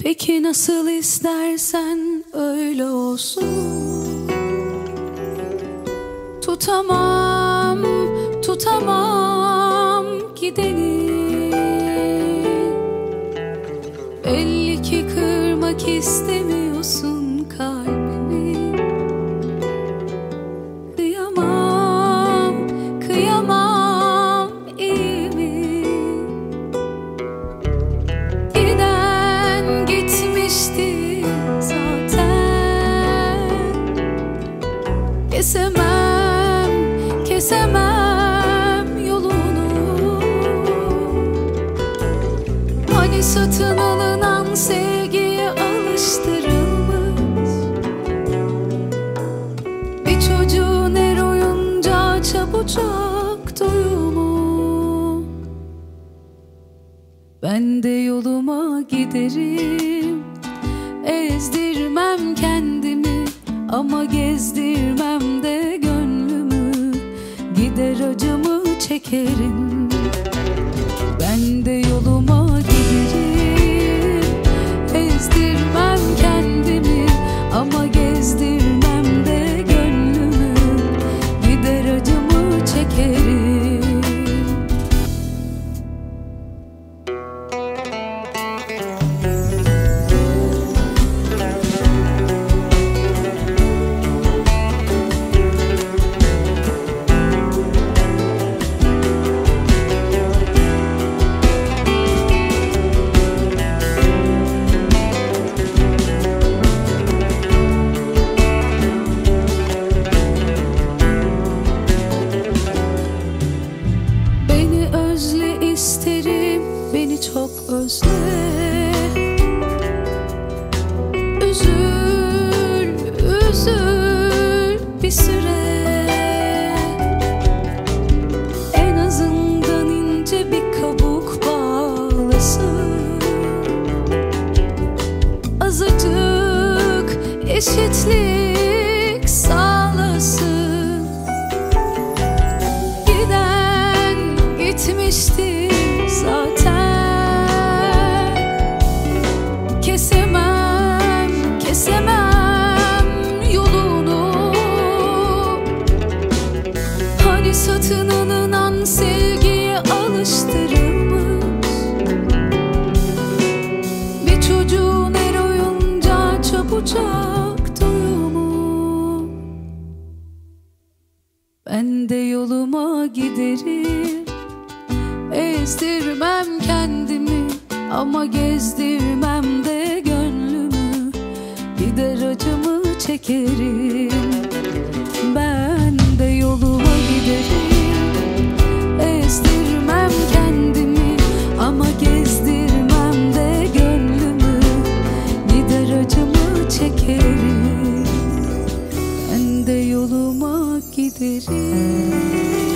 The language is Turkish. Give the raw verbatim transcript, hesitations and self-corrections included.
Peki nasıl istersen öyle olsun. Tutamam, tutamam gideni. Belli ki kırmak istemiyorsun kalbimi. Kıyamam, kıyamam, iyi mi? Giden gitmişti zaten. Kesemem, kesemem yolunu. Hani satın alınan sevgiye alıştırılmış bir çocuğun er oyuncağı, çabucak doyumu. Ben de yoluma giderim, ezdirmem kendimi ama gezdirmem de gönlümü. Gider acımı çekerim, ben de yoluma giderim, ezdirmem kendimi ama gezdirmem de gönlümü. Gider acımı çekerim. İsterim, beni çok özle. Üzül, üzül bir süre. En azından ince bir kabuk bağlasın. Azıcık eşitlik sağlasın. Giden gitmişti zaten. Kesemem, kesemem yolunu. Hani satın alınan sevgiye alıştırılmış bir çocuğun er oyuncağı, çabucak doyumu. Ben de yoluma giderim, ezdirmem kendimi ama gezdirmem de gönlümü. Gider acımı çekerim, ben de yoluma giderim, ezdirmem kendimi ama gezdirmem de gönlümü. Gider acımı çekerim, ben de yoluma giderim.